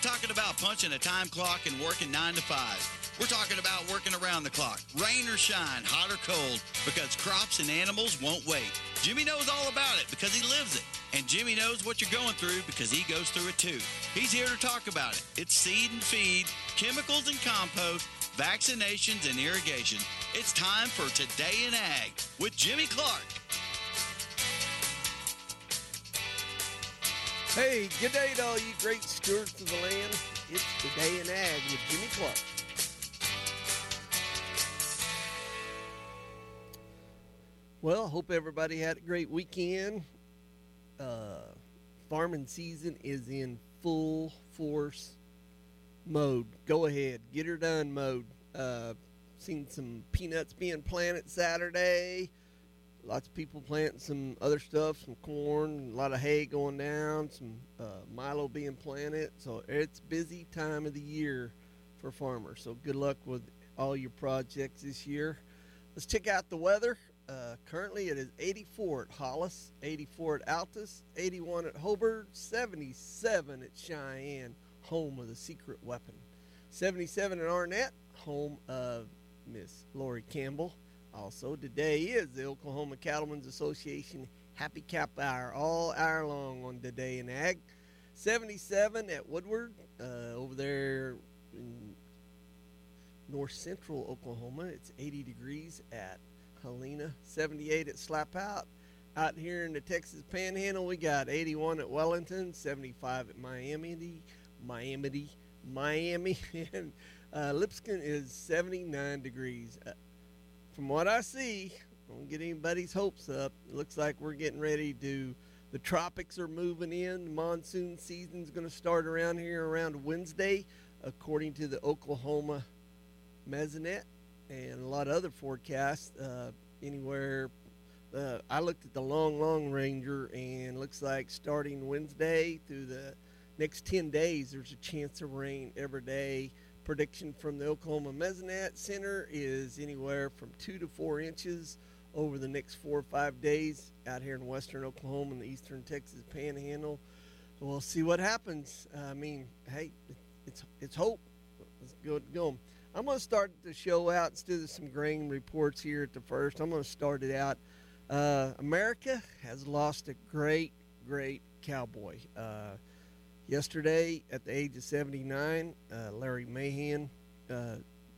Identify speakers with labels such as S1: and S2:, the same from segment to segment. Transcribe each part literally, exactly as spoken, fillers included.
S1: talking about punching a time clock and working nine to five. We're talking about working around the clock, rain or shine, hot or cold, because crops and animals won't wait. Jimmy knows all about it because he lives it. And Jimmy knows what you're going through because he goes through it too. He's here to talk about it. It's seed and feed, chemicals and compost, vaccinations and irrigation. It's time for Today in Ag with Jimmy Clark.
S2: Hey, good day to all you great stewards of the land. It's Today in Ag with Jimmy Clark. Well, hope everybody had a great weekend. Uh, farming season is in full force mode. Go ahead, get her done mode. Uh, seen some peanuts being planted Saturday. Lots of people planting some other stuff, some corn, a lot of hay going down, some uh, milo being planted. So it's busy time of the year for farmers. So good luck with all your projects this year. Let's check out the weather. Uh, currently it is eighty-four at Hollis, eighty-four at Altus, eighty-one at Hobart, seventy-seven at Cheyenne, home of the secret weapon, seventy-seven at Arnett, home of Miss Lori Campbell. Also, today is the Oklahoma Cattlemen's Association Happy Cap Hour, all hour long on Today in Ag. seventy-seven at Woodward, uh, over there in north central Oklahoma. It's eighty degrees at Helena, seventy-eight at Slapout. Out here in the Texas Panhandle, we got eighty-one at Wellington, seventy-five at Miami, Miami, Miami, and uh, Lipscomb is seventy-nine degrees. Uh, from what I see, I don't get anybody's hopes up. It looks like we're getting ready to, the tropics are moving in. The monsoon season's going to start around here around Wednesday, according to the Oklahoma Mesonet. And a lot of other forecasts, uh, anywhere. Uh, I looked at the Long Long Ranger, and looks like starting Wednesday through the next ten days, there's a chance of rain every day. Prediction from the Oklahoma Mesonet Center is anywhere from two to four inches over the next four or five days out here in western Oklahoma and the eastern Texas Panhandle. We'll see what happens. Uh, I mean, hey, it's it's hope. Let's go go. I'm going to start the show out. Let's do some grain reports here at the first. I'm going to start it out. Uh, America has lost a great, great cowboy. Uh, yesterday, at the age of seventy-nine, uh, Larry Mahan uh,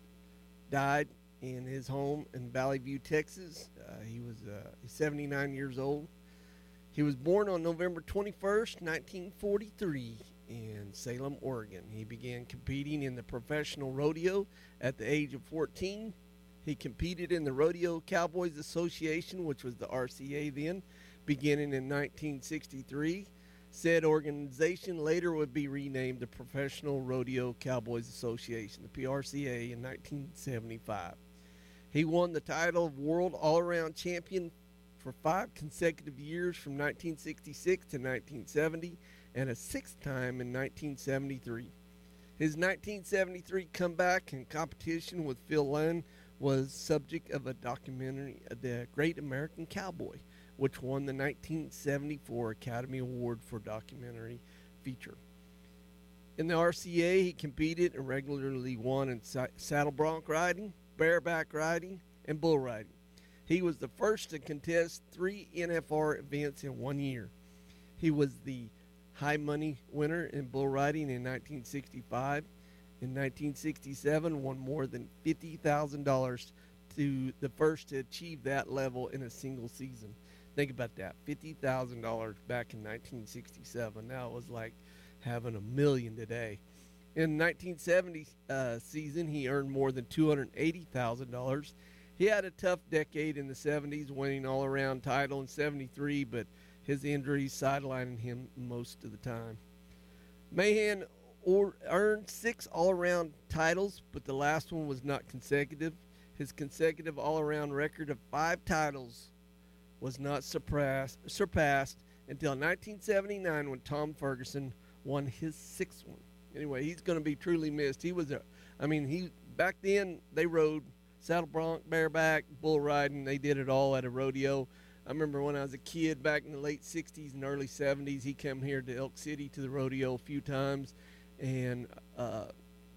S2: died in his home in Valley View, Texas. Uh, he was uh, seventy-nine years old. He was born on November twenty-first, nineteen forty-three. In Salem, Oregon. He began competing in the professional rodeo at the age of fourteen. He competed in the Rodeo Cowboys Association, which was the R C A then, beginning in nineteen sixty-three. Said organization later would be renamed the Professional Rodeo Cowboys Association, the P R C A, in nineteen seventy-five. He won the title of World All-Around Champion for five consecutive years from nineteen sixty-six to nineteen seventy, and a sixth time in nineteen seventy-three. His nineteen seventy-three comeback in competition with Phil Lynn was subject of a documentary, The Great American Cowboy, which won the nineteen seventy-four Academy Award for Documentary Feature. In the R C A, he competed and regularly won in saddle bronc riding, bareback riding, and bull riding. He was the first to contest three N F R events in one year. He was the high money winner in bull riding in nineteen sixty-five. In nineteen sixty-seven, won more than fifty thousand dollars, to the first to achieve that level in a single season. Think about that, fifty thousand dollars back in nineteen sixty-seven. Now it was like having a million today. In nineteen seventy uh, season, he earned more than two hundred eighty thousand dollars. He had a tough decade in the seventies, winning all-around title in seventy-three, but his injuries sidelining him most of the time. Mahan or, earned six all-around titles, but the last one was not consecutive. His consecutive all-around record of five titles was not surpassed, surpassed until nineteen seventy-nine, when Tom Ferguson won his sixth one. Anyway, he's going to be truly missed. He was a, I mean, he back then they rode saddle bronc, bareback, bull riding. They did it all at a rodeo. I remember when I was a kid back in the late sixties and early seventies, he came here to Elk City to the rodeo a few times, and uh,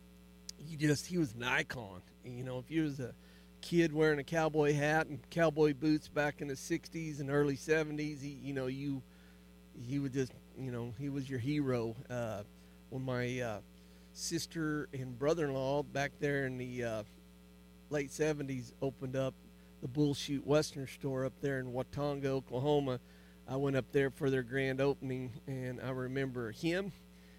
S2: he just he was an icon. You know, if you was a kid wearing a cowboy hat and cowboy boots back in the sixties and early seventies, he, you know, you he would just, you know, he was your hero. Uh, when my uh, sister and brother-in-law back there in the uh, late seventies opened up the Bull Chute Western store up there in Watonga, Oklahoma, I went up there for their grand opening, and I remember him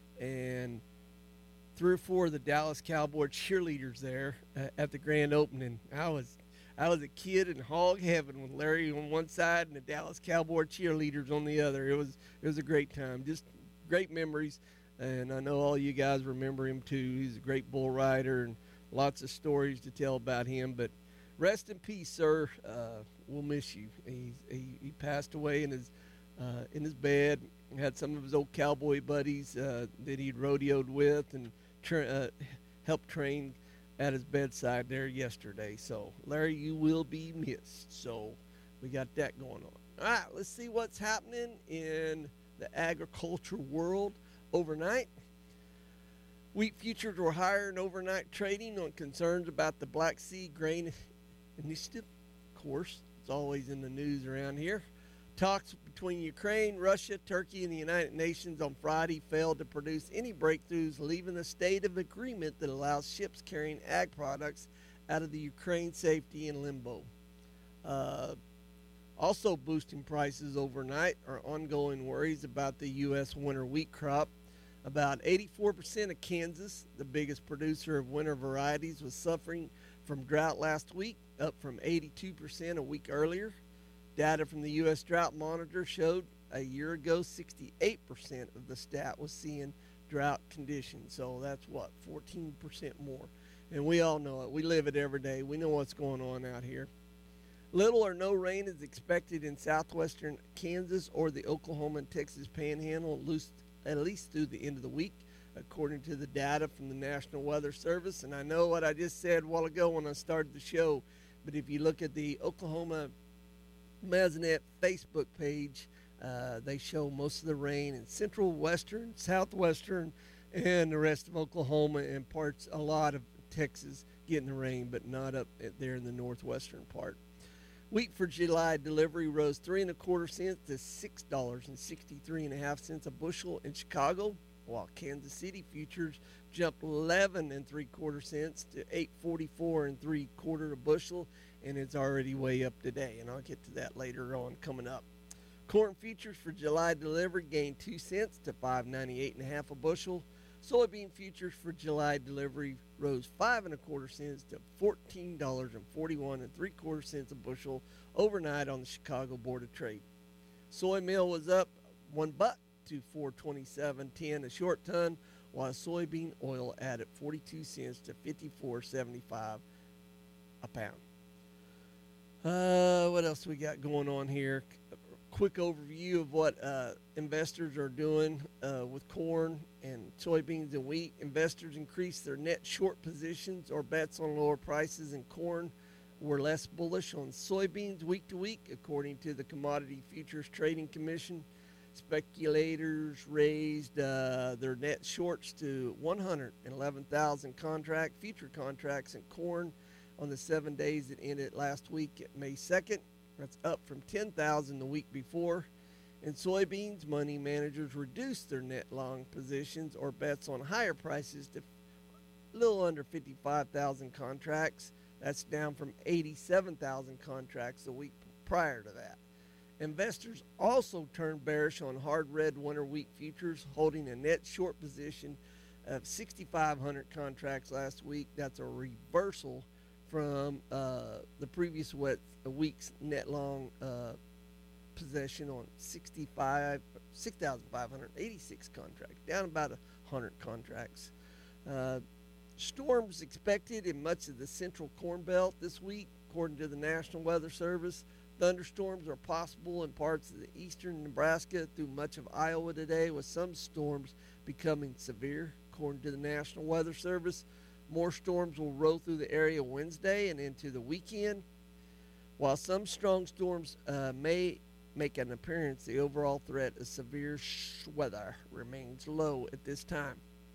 S2: and three or four of the Dallas Cowboy cheerleaders there uh, at the grand opening. I was I was a kid in hog heaven with Larry on one side and the Dallas Cowboy cheerleaders on the other. It was it was a great time, just great memories, and I know all you guys remember him too. He's a great bull rider and lots of stories to tell about him. But rest in peace, sir. Uh, we'll miss you. He's, he he passed away in his uh, in his bed. Had some of his old cowboy buddies uh, that he'd rodeoed with and tra- uh, helped train at his bedside there yesterday. So, Larry, you will be missed. So, we got that going on. All right, let's see what's happening in the agriculture world overnight. Wheat futures were higher in overnight trading on concerns about the Black Sea Grain Initiative. Of course, it's always in the news around here. Talks between Ukraine, Russia, Turkey, and the United Nations on Friday failed to produce any breakthroughs, leaving a state of agreement that allows ships carrying ag products out of the Ukraine safety in limbo. Uh, also boosting prices overnight are ongoing worries about the U S winter wheat crop. About eighty-four percent of Kansas, the biggest producer of winter varieties, was suffering from drought last week, up from eighty-two percent a week earlier. Data from the U S Drought Monitor showed a year ago sixty-eight percent of the stat was seeing drought conditions. So that's what, fourteen percent more. And we all know it. We live it every day. We know what's going on out here. Little or no rain is expected in southwestern Kansas or the Oklahoma and Texas Panhandle, at least through the end of the week, according to the data from the National Weather Service. And I know what I just said a while ago when I started the show, but if you look at the Oklahoma Mazinet Facebook page, uh, they show most of the rain in central, western, southwestern, and the rest of Oklahoma and parts, a lot of Texas getting the rain, but not up there in the northwestern part. Wheat for July delivery rose three and a quarter cents to six dollars and sixty-three and a half cents a bushel in Chicago, while Kansas City futures jumped eleven and three quarter cents to eight forty-four and three quarter a bushel, and it's already way up today, and I'll get to that later on coming up. Corn futures for July delivery gained two cents to five ninety-eight and a half a bushel. Soybean futures for July delivery rose five and a quarter cents to fourteen dollars and forty-one and three quarter cents a bushel overnight on the Chicago Board of Trade. Soy meal was up one buck to four twenty-seven ten a short ton, while soybean oil added forty-two cents to fifty-four seventy-five a pound. Uh, what else we got going on here? Quick overview of what uh, investors are doing uh, with corn and soybeans and wheat. Investors increased their net short positions or bets on lower prices in corn, were less bullish on soybeans week to week, according to the Commodity Futures Trading Commission. Speculators raised uh, their net shorts to one hundred eleven thousand contract future contracts in corn on the seven days that ended last week at May second. That's up from ten thousand the week before. In soybeans, money managers reduced their net long positions or bets on higher prices to a little under fifty-five thousand contracts. That's down from eighty-seven thousand contracts the week prior to that. Investors also turned bearish on hard red winter wheat futures, holding a net short position of sixty-five hundred contracts last week. That's a reversal from uh, the previous week's net long uh, possession on sixty-five, six thousand five hundred eighty-six contracts, down about one hundred contracts. Uh, storms expected in much of the central Corn Belt this week, according to the National Weather Service. Thunderstorms are possible in parts of the eastern Nebraska through much of Iowa today, with some storms becoming severe, according to the National Weather Service. More storms will roll through the area Wednesday and into the weekend. While some strong storms uh, may make an appearance, the overall threat of severe weather remains low at this time.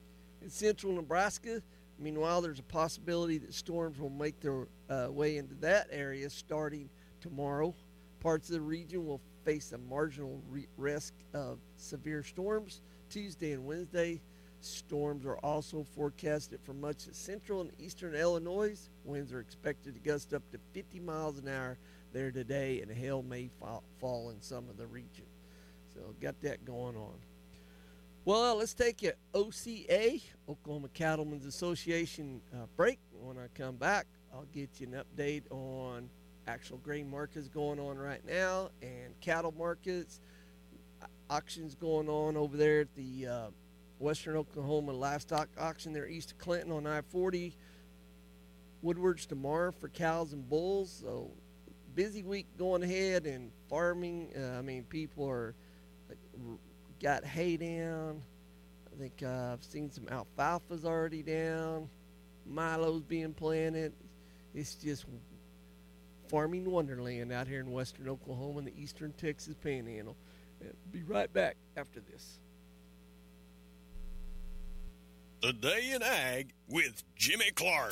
S2: In central Nebraska, meanwhile, there's a possibility that storms will make their uh, way into that area starting tomorrow. Parts of the region will face a marginal re- risk of severe storms Tuesday and Wednesday. Storms are also forecasted for much of central and eastern Illinois. Winds are expected to gust up to fifty miles an hour there today, and hail may fall, fall in some of the region. So got that going on. Well, let's take a O C A, Oklahoma Cattlemen's Association uh, break. When I come back, I'll get you an update on actual grain markets going on right now and cattle markets, auctions going on over there at the uh, Western Oklahoma Livestock Auction there east of Clinton on I forty. Woodward's tomorrow for cows and bulls. So busy week going ahead in farming. Uh, I mean, people are got hay down. I think uh, I've seen some alfalfa's already down. Milo's being planted. It's just farming wonderland out here in western Oklahoma and the eastern Texas Panhandle. Uh, be right back after this.
S3: The Day in Ag with Jimmy Clark.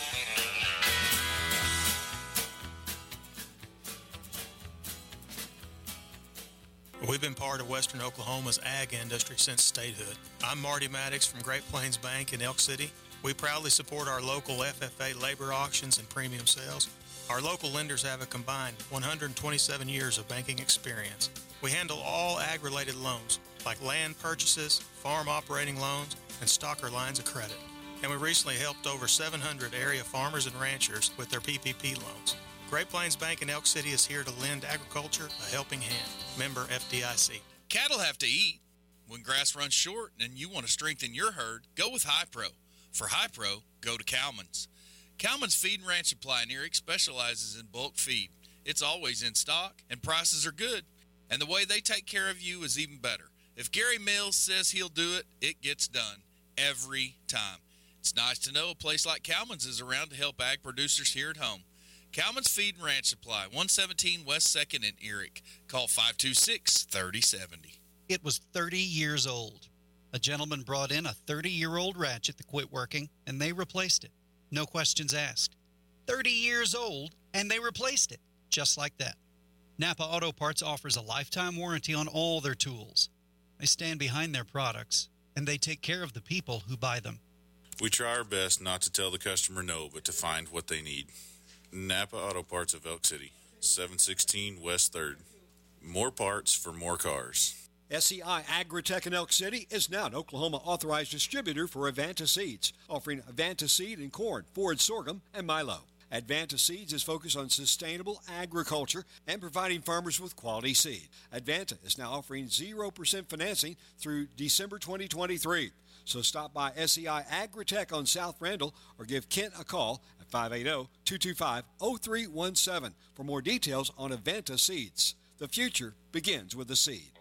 S4: We've been part of Western Oklahoma's ag industry since statehood. I'm Marty Maddox from Great Plains Bank in Elk City. We proudly support our local F F A labor auctions and premium sales. Our local lenders have a combined one hundred twenty-seven years of banking experience. We handle all ag-related loans, like land purchases, farm operating loans, and stocker lines of credit. And we recently helped over seven hundred area farmers and ranchers with their P P P loans. Great Plains Bank in Elk City is here to lend agriculture a helping hand. Member F D I C.
S1: Cattle have to eat. When grass runs short and you want to strengthen your herd, go with Hi-Pro. For Hi-Pro, go to Cowman's. Cowman's Feed and Ranch Supply in Eric specializes in bulk feed. It's always in stock, and prices are good. And the way they take care of you is even better. If Gary Mills says he'll do it, it gets done. Every time. It's nice to know a place like Cowman's is around to help ag producers here at home. Cowman's Feed and Ranch Supply, one seventeen West second in Eric. Call five two six, three oh seven oh.
S5: It was thirty years old. A gentleman brought in a thirty-year-old ratchet that quit working, and they replaced it. No questions asked. thirty years old, and they replaced it. Just like that. Napa Auto Parts offers a lifetime warranty on all their tools. They stand behind their products, and they take care of the people who buy them.
S6: We try our best not to tell the customer no, but to find what they need. Napa Auto Parts of Elk City, seven sixteen West third. More parts for more cars.
S7: S E I Agritech in Elk City is now an Oklahoma authorized distributor for Advanta Seeds, offering Advanta Seed in corn, forage sorghum, and milo. Advanta Seeds is focused on sustainable agriculture and providing farmers with quality seed. Advanta is now offering zero percent financing through December twenty twenty-three. So stop by S E I Agritech on South Randall or give Kent a call at five eight zero, two two five, zero three one seven for more details on Advanta Seeds. The future begins with the seed.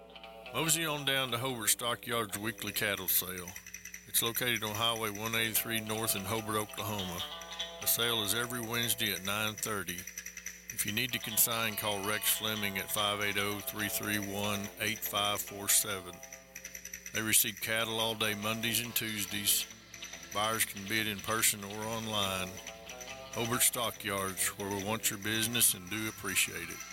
S3: Mosey on down to Hobart Stockyards weekly cattle sale. It's located on Highway one eighty-three North in Hobart, Oklahoma. The sale is every Wednesday at nine thirty. If you need to consign, call Rex Fleming at five eight zero, three three one, eight five four seven. They receive cattle all day Mondays and Tuesdays. Buyers can bid in person or online. Hobart Stockyards, where we want your business and do appreciate it.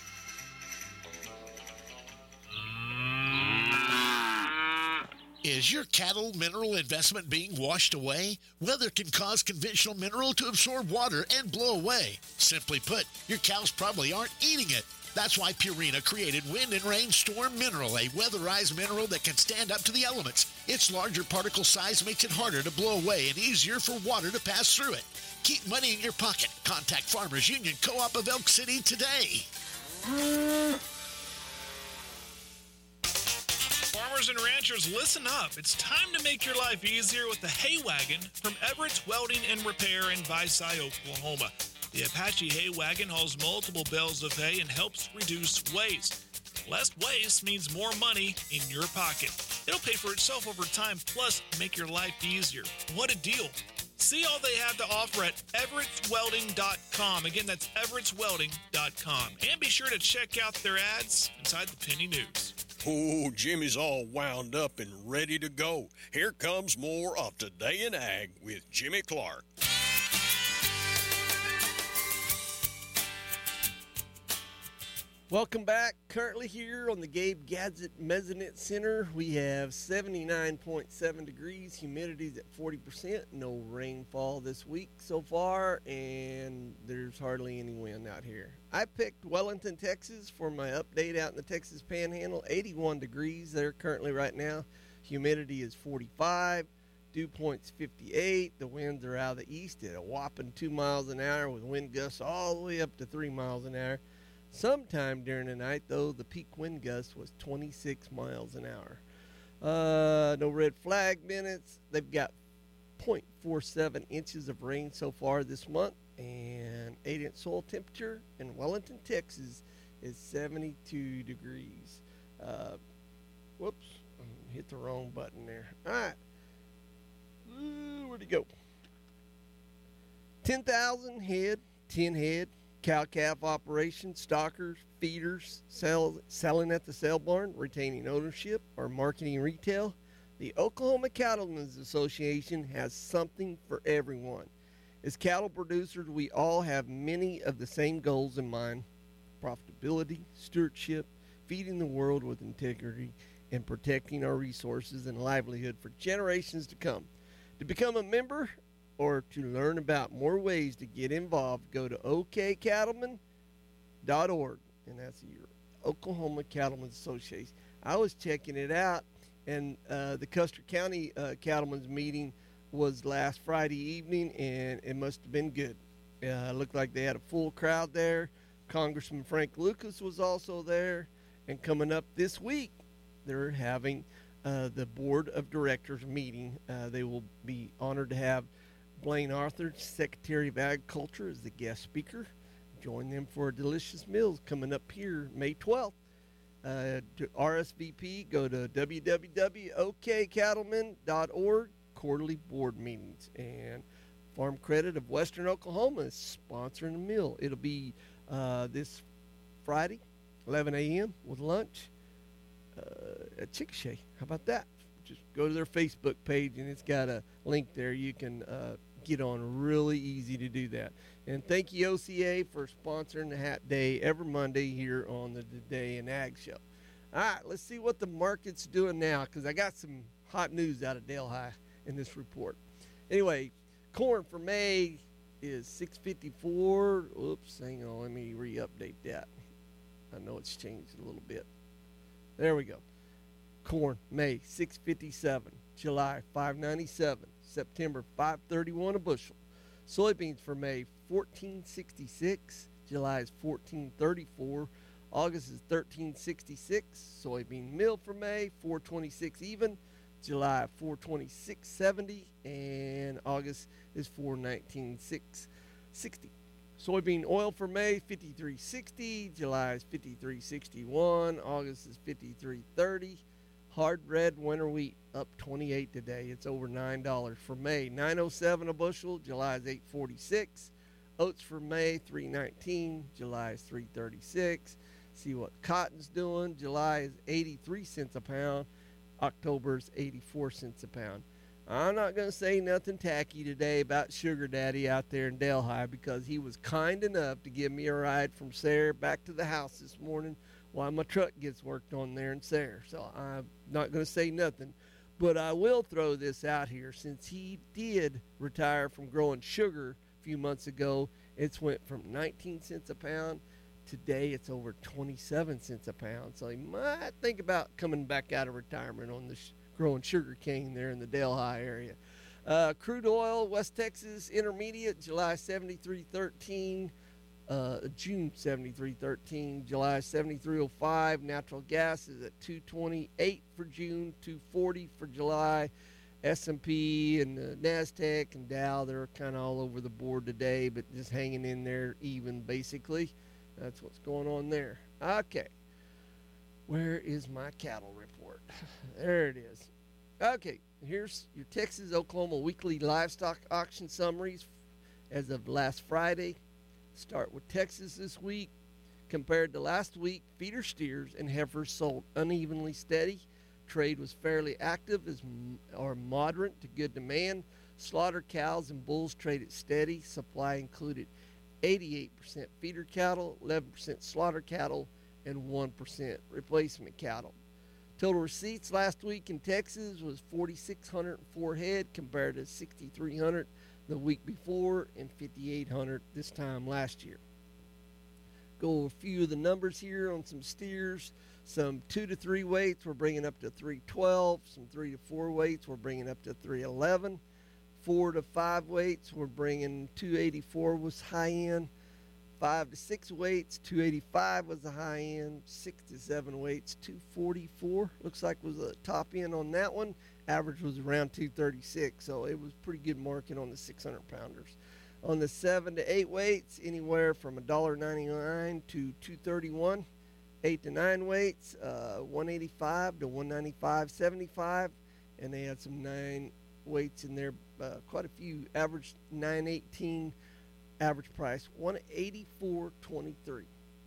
S8: Is your cattle mineral investment being washed away? Weather can cause conventional mineral to absorb water and blow away. Simply put, your cows probably aren't eating it. That's why Purina created Wind and Rain Storm Mineral, a weatherized mineral that can stand up to the elements. Its larger particle size makes it harder to blow away and easier for water to pass through it. Keep money in your pocket. Contact Farmers Union Co-op of Elk City today.
S9: Farmers and ranchers, listen up. It's time to make your life easier with the Hay Wagon from Everett's Welding and Repair in Visay, Oklahoma. The Apache Hay Wagon hauls multiple bales of hay and helps reduce waste. Less waste means more money in your pocket. It'll pay for itself over time, plus make your life easier. What a deal. See all they have to offer at everetts welding dot com. Again, that's everetts welding dot com. And be sure to check out their ads inside the Penny News.
S10: Oh, Jimmy's all wound up and ready to go. Here comes more of Today in Ag with Jimmy Clark.
S2: Welcome back. Currently here on the Gabe Gadget Mezzanette Center, we have seventy-nine point seven degrees, humidity's at forty percent, no rainfall this week so far, and there's hardly any wind out here. I picked Wellington, Texas for my update out in the Texas Panhandle. eighty-one degrees there currently right now. Humidity is forty-five. Dew point's fifty-eight. The winds are out of the east at a whopping two miles an hour with wind gusts all the way up to three miles an hour. Sometime during the night, though, the peak wind gust was twenty-six miles an hour. Uh, no red flag minutes. They've got zero point four seven inches of rain so far this month, and eight inch soil temperature in Wellington, Texas is seventy-two degrees. Uh, whoops, I hit the wrong button there. All right. Ooh, where'd he go? ten thousand head, ten head. Cow-calf operation, stockers, feeders, sell, selling at the sale barn, retaining ownership, or marketing retail. The Oklahoma Cattlemen's Association has something for everyone. As cattle producers, we all have many of the same goals in mind: profitability, stewardship, feeding the world with integrity, and protecting our resources and livelihood for generations to come. To become a member or to learn about more ways to get involved, go to o k cattlemen dot org, and that's your Oklahoma Cattlemen's Association. I was checking it out, and uh, the Custer County uh, Cattlemen's meeting was last Friday evening, and it must have been good. Uh, it looked like they had a full crowd there. Congressman Frank Lucas was also there, and coming up this week, they're having uh, the Board of Directors meeting. Uh, they will be honored to have Blaine Arthur, Secretary of Agriculture, as the guest speaker. Join them for a delicious meal coming up here May twelfth. Uh, to R S V P, go to w w w dot o k cattlemen dot org, quarterly board meetings. And Farm Credit of Western Oklahoma is sponsoring the meal. It'll be uh, this Friday, eleven a.m. with lunch uh, at Chickasha. How about that? Just go to their Facebook page, and it's got a link there. You can uh, get on. Really easy to do that. And thank you, O C A, for sponsoring the Hat Day every Monday here on the Today in Ag Show. All right, let's see what the market's doing now, because I got some hot news out of Delhi in this report. Anyway, corn for May is six fifty-four. Oops, hang on, let me re-update that. I know it's changed a little bit. There we go. Corn, May, six fifty-seven. July, five ninety-seven. September, five thirty-one a bushel. Soybeans for May, fourteen sixty-six. July is fourteen thirty-four. August is thirteen sixty-six. Soybean meal for May, four twenty-six even. July, four twenty-six seventy. And August is four nineteen sixty. Soybean oil for May, fifty-three sixty. July is fifty-three sixty-one. August is fifty-three thirty. Hard red winter wheat up twenty-eight today. It's over nine dollars for May. nine oh seven a bushel. July is eight forty-six. Oats for May, three nineteen. July is three thirty-six. See what cotton's doing. July is eighty-three cents a pound. October is eighty-four cents a pound. I'm not going to say nothing tacky today about Sugar Daddy out there in Delhi, because he was kind enough to give me a ride from Sayre back to the house this morning while my truck gets worked on there in Sayre. So I'm not going to say nothing, but I will throw this out here. Since he did retire from growing sugar a few months ago, it's went from nineteen cents a pound. Today it's over twenty-seven cents a pound. So he might think about coming back out of retirement on the sh- growing sugar cane there in the Delhi area. Uh, crude oil, West Texas Intermediate, July seventy-three thirteen. Uh, June seventy-three thirteen, July seventy-three oh five. Natural gas is at two twenty-eight for June, two forty for July. S and P and uh, NASDAQ and Dow, they're kind of all over the board today, but just hanging in there even, basically. That's what's going on there. Okay. Where is my cattle report? There it is. Okay, here's your Texas Oklahoma weekly livestock auction summaries as of last Friday. Start with Texas this week. Compared to last week, feeder steers and heifers sold unevenly steady. Trade was fairly active as m- or moderate to good demand. Slaughter cows and bulls traded steady. Supply included eighty-eight percent feeder cattle, eleven percent slaughter cattle, and one percent replacement cattle. Total receipts last week in Texas was four thousand six hundred four head compared to six thousand three hundred the week before and five thousand eight hundred this time last year. Go over a few of the numbers here on some steers. Some two to three weights we're bringing up to three twelve. Some three to four weights we're bringing up to three eleven. Four to five weights we're bringing two eighty-four was high end. Five to six weights two eighty-five was the high end. Six to seven weights two forty-four looks like was a top end on that one. Average was around two thirty-six, so it was pretty good market on the six hundred pounders. On the seven to eight weights, anywhere from one ninety-nine to two thirty-one. Eight to nine weights, uh, one eighty-five to one ninety-five seventy-five, and they had some nine weights in there, uh, quite a few. Average nine eighteen, average price one eighty-four twenty-three.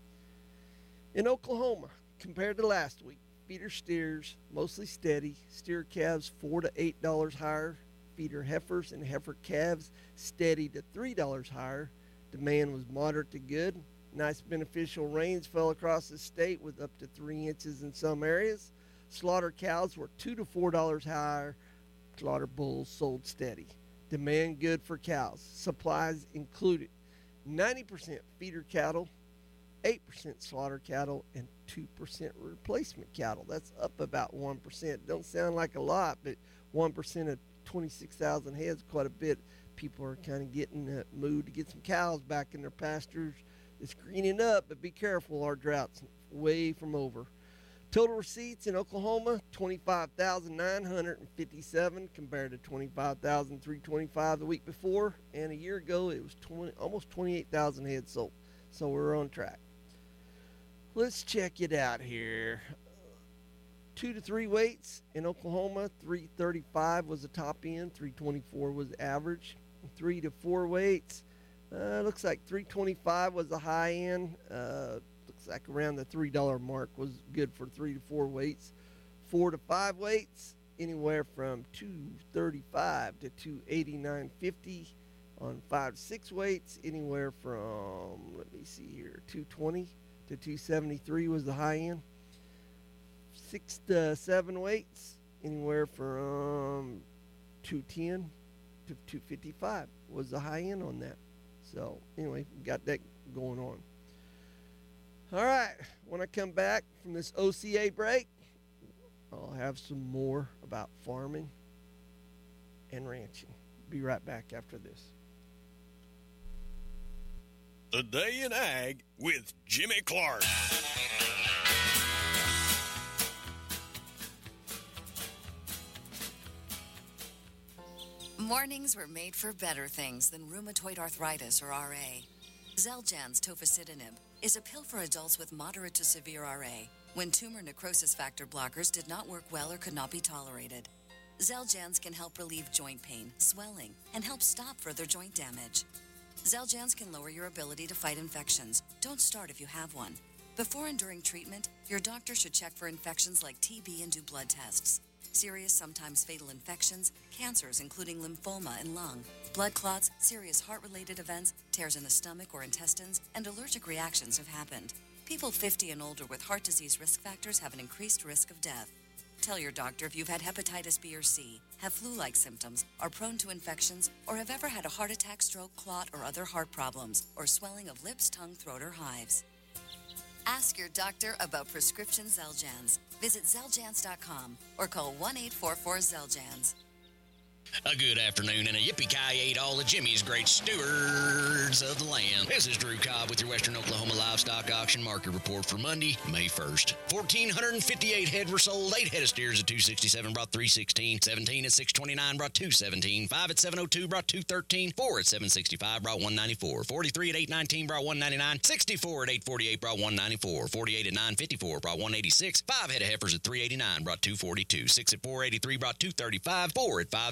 S2: In Oklahoma, compared to last week, feeder steers mostly steady. Steer calves four to eight dollars higher. Feeder heifers and heifer calves steady to three dollars higher. Demand was moderate to good. Nice beneficial rains fell across the state with up to three inches in some areas. Slaughter cows were two to four dollars higher. Slaughter bulls sold steady. Demand good for cows. Supplies included ninety percent feeder cattle, eight percent slaughter cattle, and two percent replacement cattle. That's up about one percent. Don't sound like a lot, but one percent of twenty-six thousand heads, quite a bit. People are kind of getting in the mood to get some cows back in their pastures. It's greening up, but be careful, our drought's way from over. Total receipts in Oklahoma, twenty-five thousand nine hundred fifty-seven compared to twenty-five thousand three hundred twenty-five the week before, and a year ago it was twenty, almost twenty-eight thousand heads sold. So we're on track. Let's check it out here. Two to three weights in Oklahoma, three thirty-five was the top end, three twenty-four was average. Three to four weights, uh, looks like three twenty-five was the high end. Uh, looks like around the three dollar mark was good for three to four weights. Four to five weights, anywhere from two thirty-five to two eighty-nine fifty. On five to six weights, anywhere from, let me see here, two twenty to two seventy-three was the high end. Six to seven weights, anywhere from two ten to two fifty-five was the high end on that. So anyway, got that going on. All right, when I come back from this O C A break, I'll have some more about farming and ranching. Be right back after this.
S10: The Day in Ag with Jimmy Clark.
S11: Mornings were made for better things than rheumatoid arthritis or R A. Xeljanz tofacitinib is a pill for adults with moderate to severe R A when tumor necrosis factor blockers did not work well or could not be tolerated. Xeljanz can help relieve joint pain, swelling, and help stop further joint damage. Xeljanz can lower your ability to fight infections. Don't start if you have one. Before and during treatment, your doctor should check for infections like T B and do blood tests. Serious, sometimes fatal infections, cancers including lymphoma and lung, blood clots, serious heart-related events, tears in the stomach or intestines, and allergic reactions have happened. People fifty and older with heart disease risk factors have an increased risk of death. Tell your doctor if you've had hepatitis B or C, have flu-like symptoms, are prone to infections, or have ever had a heart attack, stroke, clot, or other heart problems, or swelling of lips, tongue, throat, or hives. Ask your doctor about prescription Xeljanz. Visit Xeljanz dot com or call one eight four four Xeljanz.
S12: A good afternoon and a yippee-ki-yay to all of Jimmy's great stewards of the land. This is Drew Cobb with your Western Oklahoma Livestock Auction Market Report for Monday, May first. one thousand four hundred fifty-eight head were sold. eight head of steers at two sixty-seven brought three sixteen. seventeen at six twenty-nine brought two seventeen. five at seven oh two brought two thirteen. four at seven sixty-five brought one ninety-four. forty-three at eight nineteen brought one ninety-nine. sixty-four at eight forty-eight brought one ninety-four. forty-eight at nine fifty-four brought one eighty-six. five head of heifers at three eighty-nine brought two forty-two. six at four eighty-three brought two thirty-five. four at five seventy-three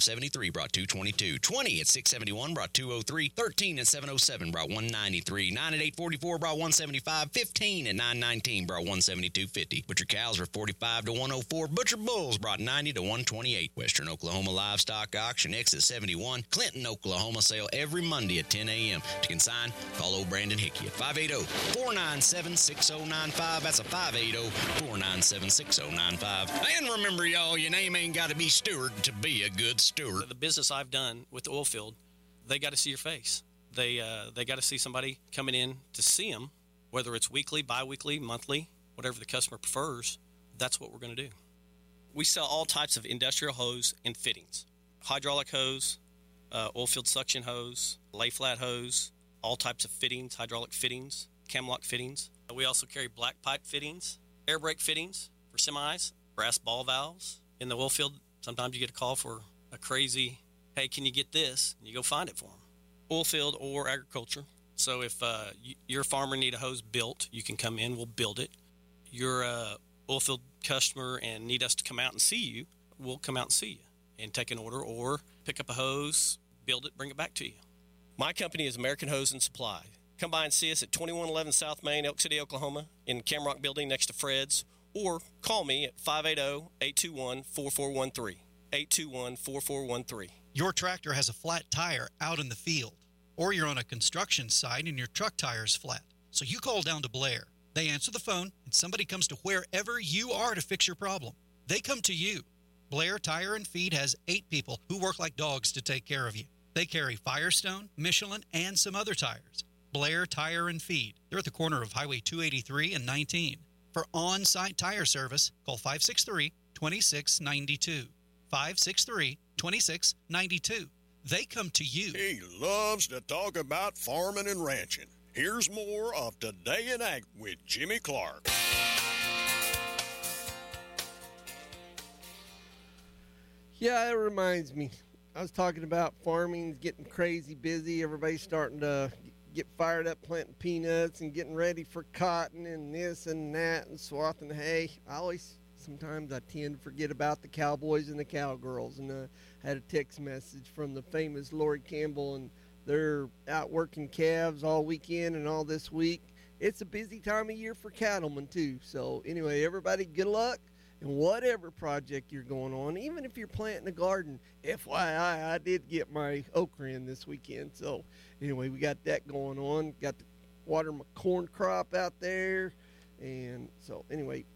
S12: three brought two twenty-two. twenty at six seventy-one brought two oh three. thirteen at seven oh seven brought one ninety-three. nine at eight forty-four brought one seventy-five. fifteen at nine nineteen brought one seventy-two fifty. Butcher cows were forty-five to one oh four. Butcher bulls brought ninety to one twenty-eight. Western Oklahoma Livestock Auction, exit seventy-one. Clinton, Oklahoma, sale every Monday at ten a.m. To consign, call old Brandon Hickey at five eight zero, four nine seven, six zero nine five. That's a five eight zero, four nine seven, six zero nine five. And remember, y'all, your name ain't got to be Stewart to be a good steward.
S13: The business I've done with the oil field, they got to see your face. They uh, they got to see somebody coming in to see them, whether it's weekly, bi-weekly, monthly, whatever the customer prefers. That's what we're going to do. We sell all types of industrial hose and fittings. Hydraulic hose, uh, oil field suction hose, lay flat hose, all types of fittings, hydraulic fittings, Camlock fittings. We also carry black pipe fittings, air brake fittings for semis, brass ball valves. In the oil field, sometimes you get a call for a crazy, hey, can you get this? And you go find it for them. Oil field or agriculture. So if uh, you, your farmer need a hose built, you can come in, we'll build it. You're a oil field customer and need us to come out and see you, we'll come out and see you and take an order or pick up a hose, build it, bring it back to you. My company is American Hose and Supply. Come by and see us at twenty-one eleven South Main, Elk City, Oklahoma, in Camrock Building next to Fred's, or call me at five eight zero, eight two one, four four one three, eight two one, four four one three.
S5: Your tractor has a flat tire out in the field, or you're on a construction site and your truck tire's flat. So you call down to Blair. They answer the phone, and somebody comes to wherever you are to fix your problem. They come to you. Blair Tire and Feed has eight people who work like dogs to take care of you. They carry Firestone, Michelin, and some other tires. Blair Tire and Feed. They're at the corner of Highway two eighty-three and nineteen. For on-site tire service, call five six three, two six nine two. five six three, two six nine two. They come to you.
S10: He loves to talk about farming and ranching. Here's more of Today in Ag with Jimmy Clark.
S2: Yeah, it reminds me. I was talking about farming, getting crazy busy. Everybody's starting to get fired up planting peanuts and getting ready for cotton and this and that and swathing hay. I always, sometimes I tend to forget about the cowboys and the cowgirls. And uh, I had a text message from the famous Lori Campbell, and they're out working calves all weekend and all this week. It's a busy time of year for cattlemen, too. So, anyway, everybody, good luck in whatever project you're going on. Even if you're planting a garden, F Y I, I did get my okra in this weekend. So, anyway, we got that going on. Got to water my corn crop out there. And so, anyway,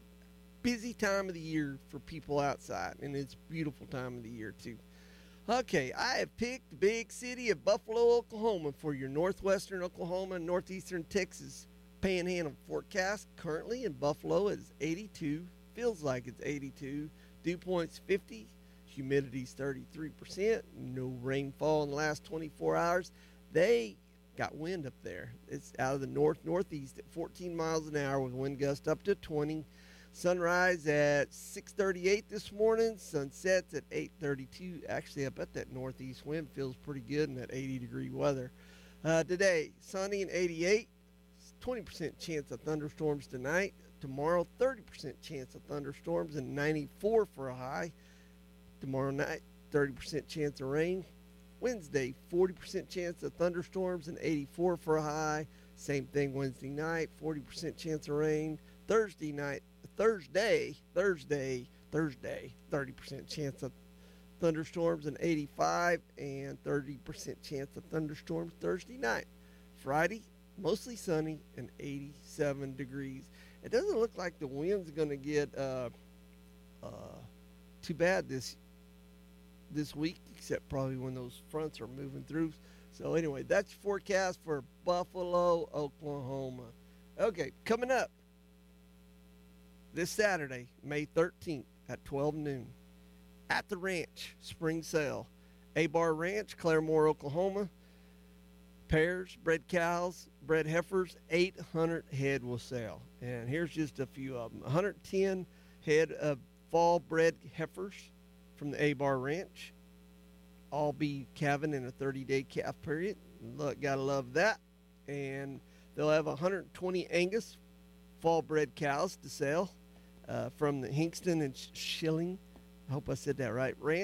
S2: busy time of the year for people outside. And it's a beautiful time of the year, too. Okay, I have picked the big city of Buffalo, Oklahoma for your northwestern Oklahoma and northeastern Texas panhandle forecast. Currently in Buffalo it is eighty-two, feels like it's eighty-two, dew point's fifty, humidity's thirty-three percent, no rainfall in the last twenty-four hours. They got wind up there. It's out of the north-northeast at fourteen miles an hour with wind gust up to twenty. Sunrise at six thirty-eight this morning. Sunsets at eight thirty-two. Actually, I bet that northeast wind feels pretty good in that eighty degree weather. Uh, today, sunny and eighty-eight. twenty percent chance of thunderstorms tonight. Tomorrow, thirty percent chance of thunderstorms and ninety-four for a high. Tomorrow night, thirty percent chance of rain. Wednesday, forty percent chance of thunderstorms and eighty-four for a high. Same thing Wednesday night, forty percent chance of rain. Thursday night, Thursday, Thursday, Thursday, thirty percent chance of thunderstorms and eighty-five, and thirty percent chance of thunderstorms Thursday night. Friday, mostly sunny and eighty-seven degrees. It doesn't look like the wind's going to get uh, uh, too bad this this week, except probably when those fronts are moving through. So anyway, that's your forecast for Buffalo, Oklahoma. Okay, coming up this Saturday, May thirteenth at twelve noon, at the ranch, spring sale. A-Bar Ranch, Claremore, Oklahoma. Pears, bred cows, bred heifers, eight hundred head will sell. And here's just a few of them. one hundred ten head of fall bred heifers from the A-Bar Ranch. All be calving in a thirty-day calf period. Look, gotta love that. And they'll have one hundred twenty Angus fall bred cows to sell uh, from the Hingston and Schilling, I hope I said that right, ranch.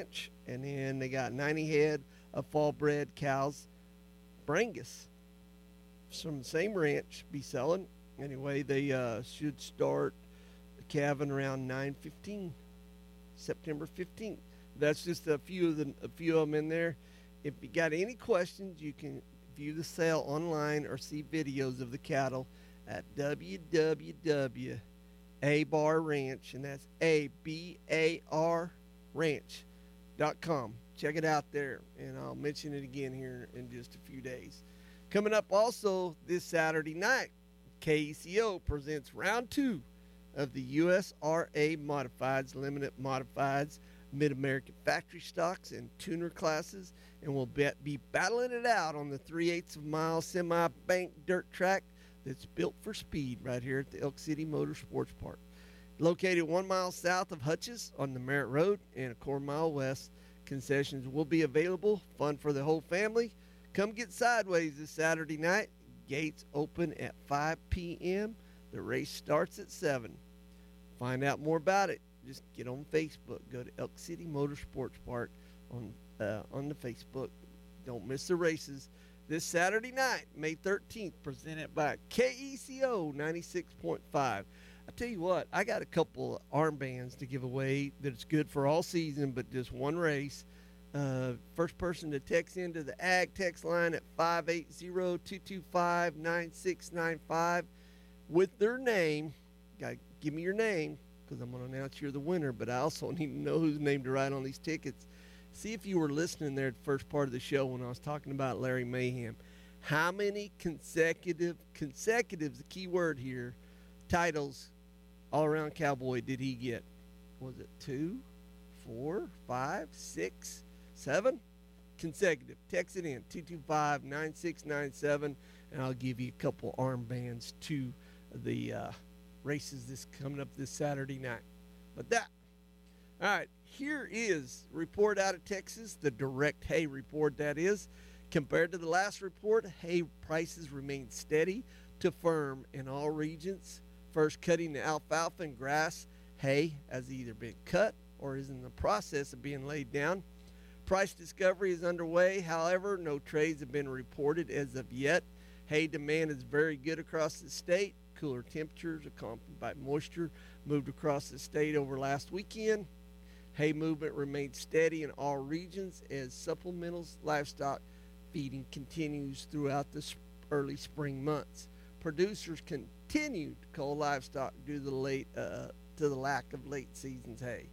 S2: And then they got ninety head of fall bred cows, Brangus, from the same ranch, be selling. Anyway, they uh, should start calving around nine fifteen, September fifteenth. That's just a few of the a few of them in there. If you got any questions, you can view the sale online or see videos of the cattle at w w w dot a bar ranch, and that's A B A R ranch dot com. Check it out there, and I'll mention it again here in just a few days. Coming up also this Saturday night, K E C O presents round two of the U S R A Modifieds, Limited Modifieds, Mid-American Factory Stocks, and Tuner classes, and we'll bet, be battling it out on the three eighths of a mile semi-bank dirt track that's built for speed right here at the Elk City Motor Sports Park. Located one mile south of Hutchins on the Merritt Road and a quarter mile west. Concessions will be available. Fun for the whole family. Come get sideways this Saturday night. Gates open at five p.m. The race starts at seven. Find out more about it. Just get on Facebook. Go to Elk City Motor Sports Park on uh, on the Facebook. Don't miss the races this Saturday night, May thirteenth, presented by K E C O ninety-six point five. I tell you what, I got a couple of armbands to give away that's good for all season, but just one race. Uh, first person to text into the Ag text line at five eight zero, two two five, nine six nine five with their name. Got to give me your name because I'm going to announce you're the winner, but I also need to know whose name to write on these tickets. See if you were listening there at the first part of the show when I was talking about Larry Mayhem. How many consecutive, consecutive is the key word here, titles all-around cowboy did he get? Was it two, four, five, six, seven? Consecutive. Text it in, two two five, nine six nine seven, and I'll give you a couple armbands to the uh, races this coming up this Saturday night. But that, all right, here is a report out of Texas, the direct hay report that is. Compared to the last report, hay prices remain steady to firm in all regions. First, cutting the alfalfa and grass hay has either been cut or is in the process of being laid down. Price discovery is underway. However, no trades have been reported as of yet. Hay demand is very good across the state. Cooler temperatures accompanied by moisture moved across the state over last weekend. Hay movement remains steady in all regions as supplemental livestock feeding continues throughout the early spring months. Producers continue to cull livestock due to the late uh, to the lack of late season's hay.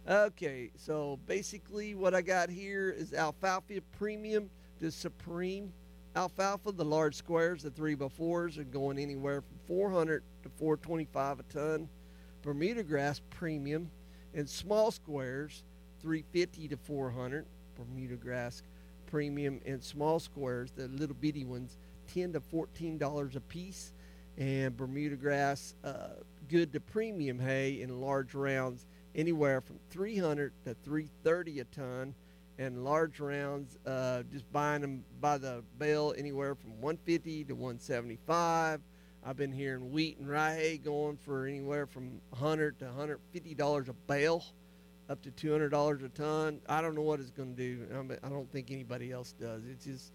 S2: Okay, so basically what I got here is alfalfa premium to supreme alfalfa. The large squares, the three by fours, are going anywhere from four hundred to four twenty-five a ton. Bermuda grass premium and small squares, three fifty to four hundred. Bermuda grass premium and small squares, the little bitty ones, ten to fourteen dollars a piece. And Bermuda grass, uh, good to premium hay in large rounds, anywhere from three hundred to three thirty a ton. And large rounds, uh, just buying them by the bale, anywhere from one fifty to one seventy-five. I've been hearing wheat and rye hay going for anywhere from one hundred to one fifty dollars a bale, up to two hundred dollars a ton. I don't know what it's going to do. I, mean, I don't think anybody else does. It's just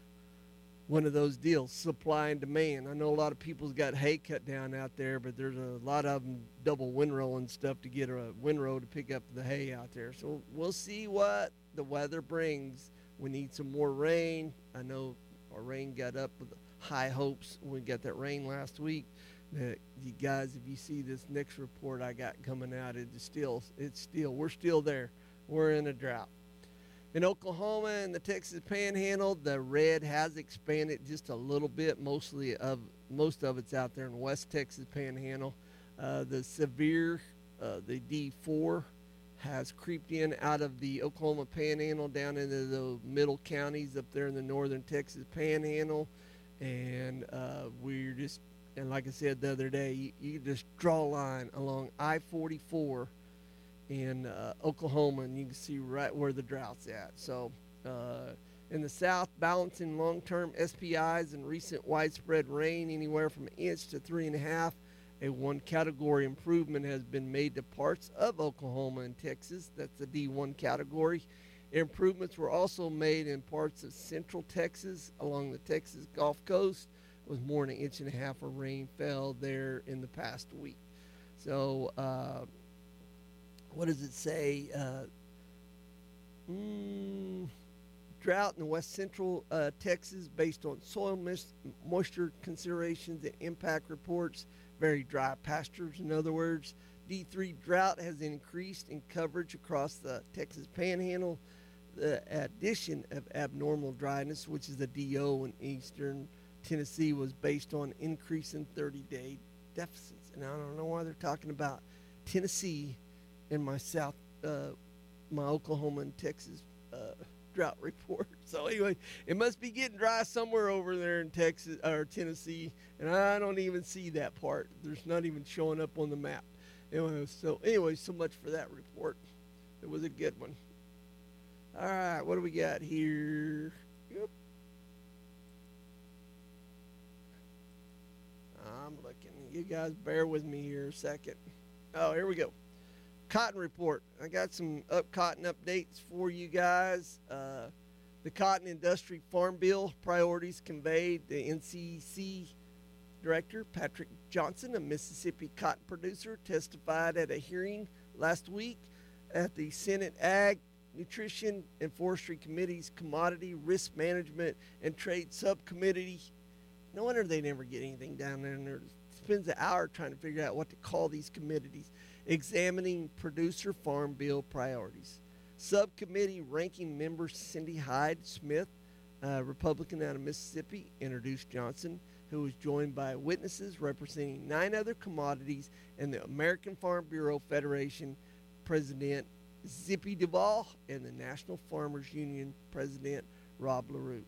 S2: one of those deals, supply and demand. I know a lot of people's got hay cut down out there, but there's a lot of them double windrow and stuff to get a windrow to pick up the hay out there. So we'll see what the weather brings. We need some more rain. I know our rain got up with high hopes when we got that rain last week. That you guys, if you see this next report I got coming out, it's still, it's still, we're still there. We're in a drought. In Oklahoma and the Texas Panhandle, the red has expanded just a little bit. Mostly of most of it's out there in West Texas Panhandle. Uh, the severe, uh, the D four, has creeped in out of the Oklahoma Panhandle down into the middle counties up there in the northern Texas Panhandle, and uh, we're just, and like I said the other day, you, you just draw a line along I forty-four. In uh, Oklahoma, and you can see right where the drought's at. So uh, in the south, balancing long-term S P Is and recent widespread rain anywhere from an inch to three and a half. A one category improvement has been made to parts of Oklahoma and Texas. That's the D one category. Improvements were also made in parts of central Texas along the Texas Gulf Coast, with more than an inch and a half of rain fell there in the past week. So, uh, what does it say? Uh, mm, drought in west central uh, Texas based on soil mis- moisture considerations and impact reports. Very dry pastures, in other words. D three drought has increased in coverage across the Texas Panhandle. The addition of abnormal dryness, which is a D O in eastern Tennessee, was based on increase in thirty-day deficits. And I don't know why they're talking about Tennessee in my South, uh, my Oklahoma and Texas uh, drought report. So anyway, it must be getting dry somewhere over there in Texas or Tennessee, and I don't even see that part. There's not even showing up on the map. Anyway, so anyway, so much for that report. It was a good one. All right, what do we got here? Yep. I'm looking. You guys bear with me here a second. Oh, here we go. Cotton report. I got some up cotton updates for you guys. Uh, the Cotton Industry Farm Bill priorities conveyed. The N C C Director Patrick Johnson, a Mississippi cotton producer, testified at a hearing last week at the Senate Ag, Nutrition, and Forestry Committee's Commodity Risk Management and Trade Subcommittee. No wonder they never get anything down there. And there spends an hour trying to figure out what to call these committees, examining producer farm bill priorities. Subcommittee ranking member Cindy Hyde Smith, a Republican out of Mississippi, introduced Johnson, who was joined by witnesses representing nine other commodities and the American Farm Bureau Federation President Zippy Duvall and the National Farmers Union President Rob LaRue.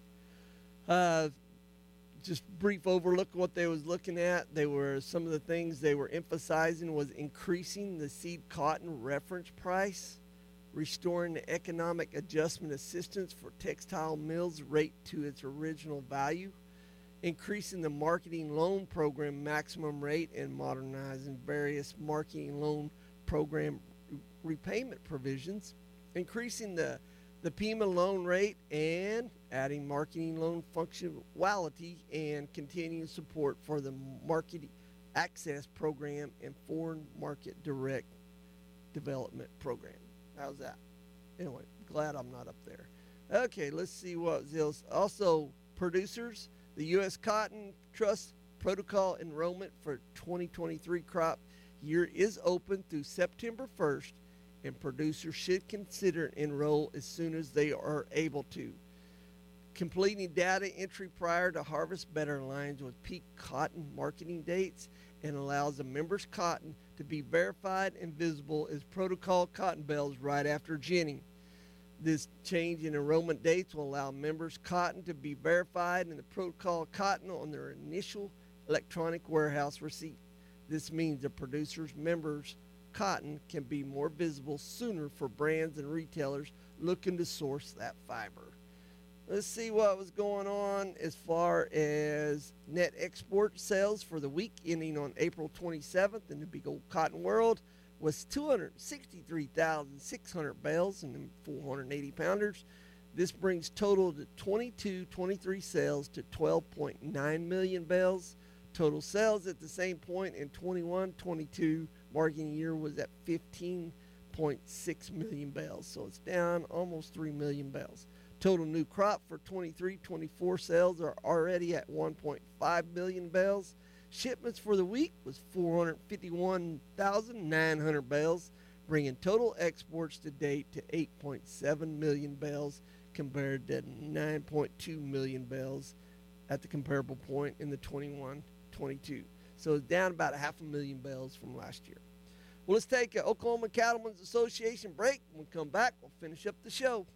S2: Uh, just brief overlook of what they was looking at. They were some of the things they were emphasizing was increasing the seed cotton reference price, restoring the economic adjustment assistance for textile mills rate to its original value, increasing the marketing loan program maximum rate, and modernizing various marketing loan program repayment provisions, increasing the, the P M A loan rate, and adding marketing loan functionality and continuing support for the market access program and foreign market direct development program. How's that? Anyway, glad I'm not up there. Okay, let's see what else. Also, producers, the U S Cotton Trust protocol enrollment for twenty twenty-three crop year is open through September first, and producers should consider enroll as soon as they are able to. Completing data entry prior to harvest better aligns with peak cotton marketing dates and allows a member's cotton to be verified and visible as protocol cotton bales right after ginning. This change in enrollment dates will allow members' cotton to be verified in the protocol cotton on their initial electronic warehouse receipt. This means the producer's members' cotton can be more visible sooner for brands and retailers looking to source that fiber. Let's see what was going on as far as net export sales for the week ending on April twenty-seventh in the big old cotton world was two hundred sixty-three thousand six hundred bales and four hundred eighty pounders. This brings total to twenty-two twenty-three sales to twelve point nine million bales. Total sales at the same point in twenty-one twenty-two marketing year was at fifteen point six million bales. So it's down almost three million bales. Total new crop for twenty-three twenty-four sales are already at one point five million bales. Shipments for the week was four hundred fifty-one thousand nine hundred bales, bringing total exports to date to eight point seven million bales compared to nine point two million bales at the comparable point in the twenty-one twenty-two. So it's down about a half a million bales from last year. Well, let's take an Oklahoma Cattlemen's Association break. When we come back, we'll finish up the show.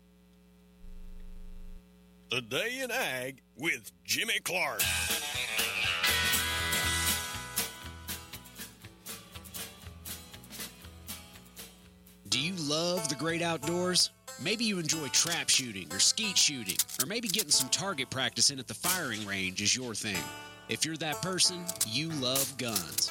S10: The Day in Ag with Jimmy Clark.
S14: Do you love the great outdoors? Maybe you enjoy trap shooting or skeet shooting, or maybe getting some target practice in at the firing range is your thing. If you're that person, you love guns.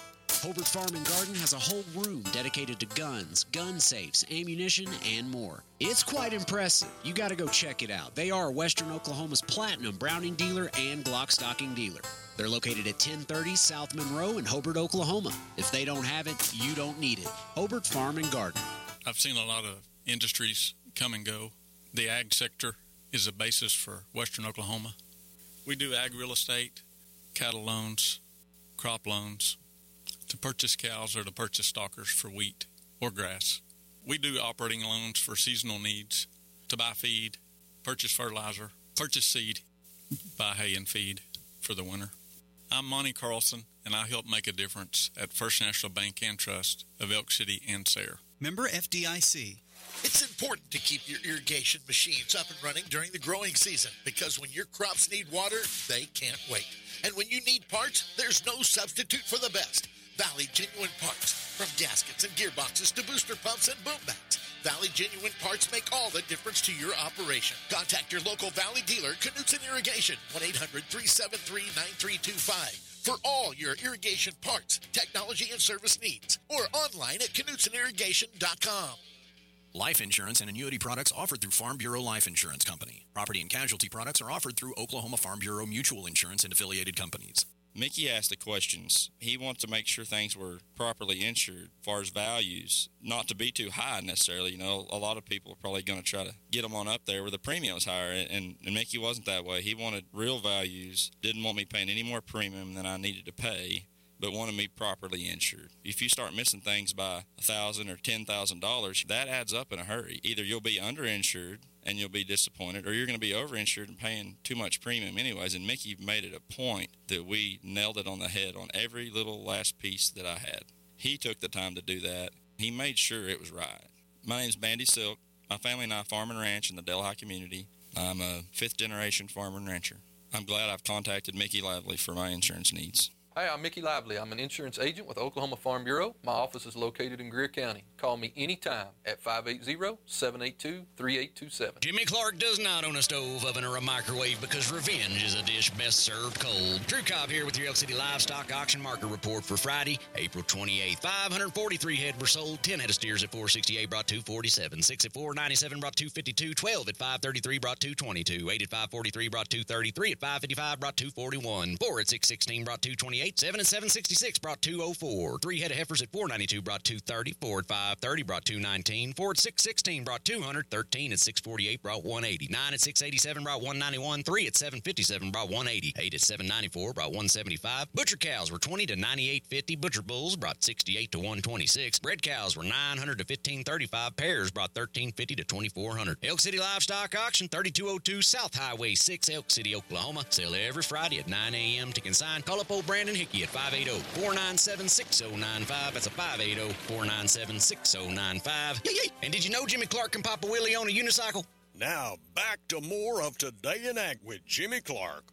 S14: Hobart Farm and Garden has a whole room dedicated to guns, gun safes, ammunition, and more. It's quite impressive. You got to go check it out. They are Western Oklahoma's platinum Browning dealer and Glock stocking dealer. They're located at ten thirty South Monroe in Hobart, Oklahoma. If they don't have it, you don't need it. Hobart Farm and Garden.
S15: I've seen a lot of industries come and go. The ag sector is the basis for Western Oklahoma. We do ag real estate, cattle loans, crop loans, to purchase cows or to purchase stockers for wheat or grass. We do operating loans for seasonal needs, to buy feed, purchase fertilizer, purchase seed, buy hay and feed for the winter. I'm Monty Carlson, and I help make a difference at First National Bank and Trust of Elk City and Sayre.
S5: Member F D I C.
S8: It's important to keep your irrigation machines up and running during the growing season because when your crops need water, they can't wait. And when you need parts, there's no substitute for the best. Valley Genuine Parts. From gaskets and gearboxes to booster pumps and boom bats, Valley Genuine Parts make all the difference to your operation. Contact your local Valley dealer, Knutson Irrigation, one eight hundred, three seven three, nine three two five. For all your irrigation parts, technology, and service needs. Or online at knutson irrigation dot com.
S16: Life insurance and annuity products offered through Farm Bureau Life Insurance Company. Property and casualty products are offered through Oklahoma Farm Bureau Mutual Insurance and affiliated companies.
S17: Mickey asked the questions. He wants to make sure things were properly insured as far as values, not to be too high necessarily. You know, a lot of people are probably going to try to get them on up there where the premium is higher, and, and Mickey wasn't that way. He wanted real values, didn't want me paying any more premium than I needed to pay, but wanted me properly insured. If you start missing things by one thousand dollars or ten thousand dollars, that adds up in a hurry. Either you'll be underinsured and you'll be disappointed, or you're going to be overinsured and paying too much premium anyways. And Mickey made it a point that we nailed it on the head on every little last piece that I had. He took the time to do that. He made sure it was right. My name's Bandy Silk. My family and I farm and ranch in the Delhi community. I'm a fifth-generation farmer and rancher. I'm glad I've contacted Mickey Lively for my insurance needs.
S18: Hi, I'm Mickey Lively. I'm an insurance agent with Oklahoma Farm Bureau. My office is located in Greer County. Call me anytime at five eight zero, seven eight two, three eight two seven.
S12: Jimmy Clark does not own a stove, oven, or a microwave because revenge is a dish best served cold. Drew Cobb here with your Elk City Livestock Auction Market Report for Friday, April twenty-eighth. five hundred forty-three head were sold. ten head of steers at four sixty-eight brought two forty-seven. six at four ninety-seven brought two fifty-two. twelve at five thirty-three brought two twenty-two. eight at five forty-three brought two thirty-three. at five fifty-five brought two forty-one. four at six sixteen brought two twenty-eight. seven at seven sixty-six brought two oh four. three head of heifers at four ninety-two brought two thirty. four at five thirty brought two nineteen. four at six sixteen brought two hundred. thirteen at six forty-eight brought one eighty. nine at six eighty-seven brought one ninety-one. three at seven fifty-seven brought one eighty. eight at seven ninety-four brought one seventy-five. Butcher cows were twenty to ninety-eight fifty. Butcher bulls brought sixty-eight to one twenty-six. Bred cows were nine hundred to fifteen thirty-five. Pairs brought thirteen fifty to twenty-four hundred. Elk City Livestock Auction, thirty-two oh two South Highway six, Elk City, Oklahoma. Sale every Friday at nine a.m. to consign. Call up old Brandon Hickey at five eight zero, four nine seven, six zero nine five. That's a five eight zero, four nine seven, six zero nine five. Yay, yay. And did you know Jimmy Clark can pop a wheelie on a unicycle?
S10: Now, back to more of Today in Ag with Jimmy Clark.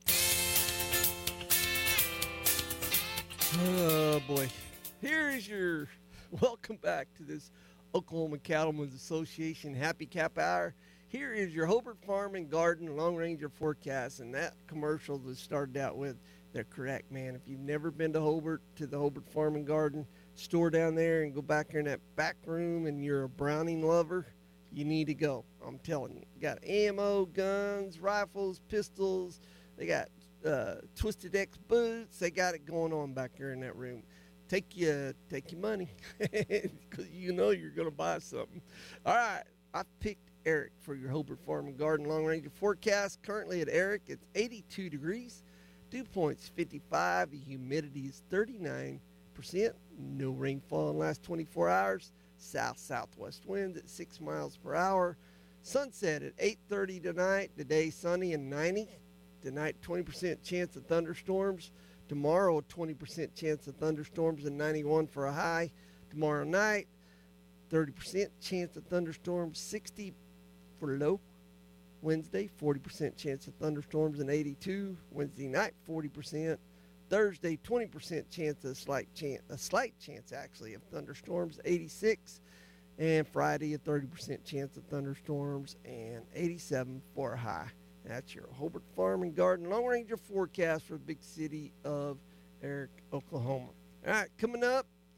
S2: Oh, boy. Here is your welcome back to this Oklahoma Cattlemen's Association Happy Cap Hour. Here is your Hobart Farm and Garden Long Ranger forecast. And that commercial that started out with, they're correct, man. If you've never been to Hobart, to the Hobart Farm and Garden store down there and go back there in that back room and you're a Browning lover, you need to go. I'm telling you. You got ammo, guns, rifles, pistols. They got uh, Twisted X boots. They got it going on back there in that room. Take your, take your money because you know you're going to buy something. All right. I picked Eric for your Hobart Farm and Garden Long Ranger forecast. Currently at Eric, it's eighty-two degrees. Dew point's fifty-five. The humidity is thirty-nine percent. No rainfall in the last twenty-four hours. South-southwest winds at six miles per hour. Sunset at eight thirty tonight. Today sunny and ninety. Tonight twenty percent chance of thunderstorms. Tomorrow twenty percent chance of thunderstorms and ninety-one for a high. Tomorrow night thirty percent chance of thunderstorms, sixty for low. Wednesday, forty percent chance of thunderstorms and eighty-two. Wednesday night, forty percent. Thursday, twenty percent chance of slight chance, a slight chance actually of thunderstorms, eighty-six. And Friday, a thirty percent chance of thunderstorms and eighty-seven for a high. That's your Hobart Farm and Garden Long Ranger forecast for the big city of Eric, Oklahoma. All right, coming up,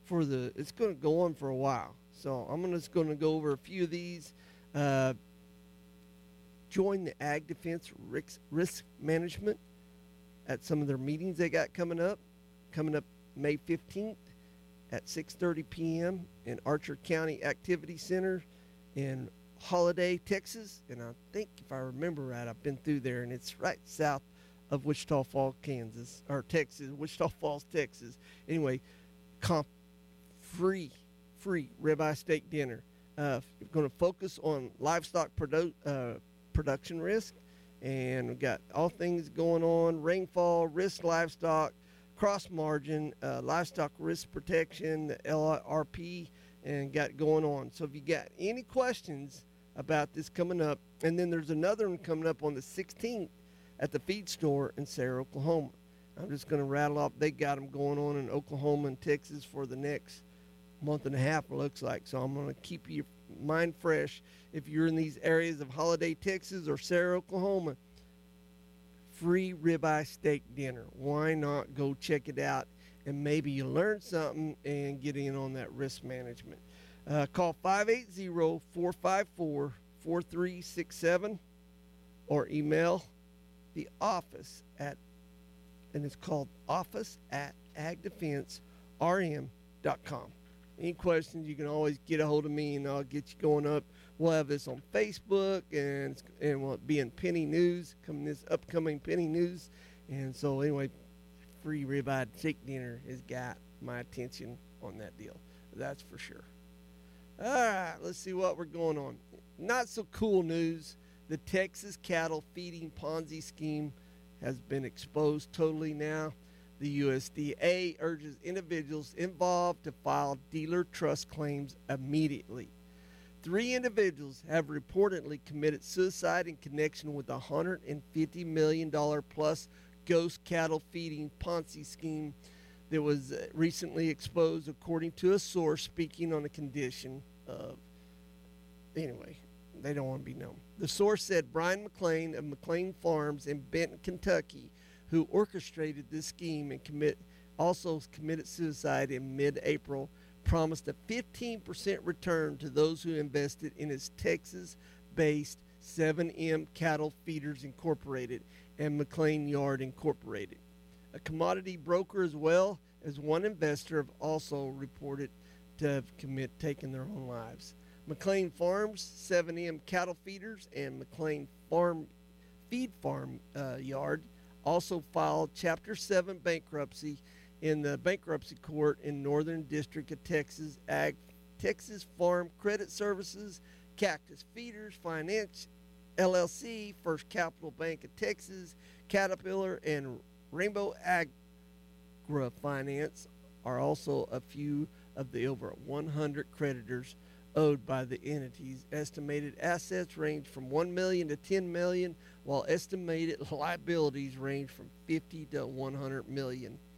S2: for the, it's going to go on for a while. So I'm just going to go over a few of these. Uh, join the Ag Defense Risk, Risk Management at some of their meetings they got coming up. Coming up May fifteenth at six thirty p.m. in Archer County Activity Center in Holiday, Texas. And I think if I remember right, I've been through there, and it's right south of Wichita Falls, Kansas, or Texas, Wichita Falls, Texas. Anyway, comp free, free ribeye steak dinner. Uh, going to focus on livestock produ- uh, production risk, and we've got all things going on: rainfall, risk livestock, cross margin, uh, livestock risk protection, the L R P, and got going on. So if you got any questions about this coming up, and then there's another one coming up on the sixteenth at the feed store in Sarah, Oklahoma. I'm just going to rattle off. They got them going on in Oklahoma and Texas for the next month and a half, it looks like. So I'm going to keep your mind fresh. If you're in these areas of Holiday, Texas or Sarah, Oklahoma, free ribeye steak dinner. Why not go check it out, and maybe you learn something and get in on that risk management. Uh, call five eight zero, four five four, four three six seven or email the office at, and it's called office at ag defense r m dot com. Any questions, you can always get a hold of me, and I'll get you going up. We'll have this on Facebook, and and we'll be in Penny News, coming this upcoming Penny News. And so anyway, free ribeye steak dinner has got my attention on that deal. That's for sure. All right, let's see what we're going on. Not so cool news. The Texas cattle feeding Ponzi scheme has been exposed totally now. The U S D A urges individuals involved to file dealer trust claims immediately. Three individuals have reportedly committed suicide in connection with a one hundred fifty million dollars plus ghost cattle feeding Ponzi scheme that was recently exposed, according to a source speaking on the condition of, anyway, they don't want to be known. The source said Brian McLean of McLean Farms in Benton, Kentucky, who orchestrated this scheme and commit also committed suicide in mid-April, promised a fifteen percent return to those who invested in his Texas-based seven M Cattle Feeders Incorporated and McLean Yard Incorporated. A commodity broker as well as one investor have also reported to have commit taken their own lives. McLean Farms, seven M Cattle Feeders, and McLean Farm Feed Farm uh, Yard also filed Chapter seven bankruptcy in the bankruptcy court in Northern District of Texas. Ag, Texas Farm Credit Services, Cactus Feeders Finance L L C, First Capital Bank of Texas, Caterpillar, and Rainbow Agri Finance are also a few of the over one hundred creditors owed by the entities. Estimated assets range from one million dollars to ten million dollars, while estimated liabilities range from fifty to one hundred million dollars.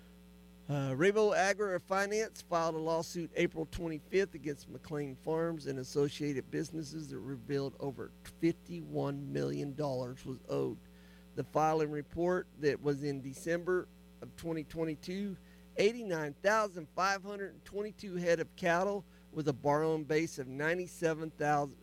S2: Uh, Rainbow Agri Finance filed a lawsuit April twenty-fifth against McLean Farms and associated businesses that revealed over fifty-one million dollars was owed. The filing report that was in December of twenty twenty-two, eighty-nine thousand five hundred twenty-two head of cattle with a borrowing base of ninety-seven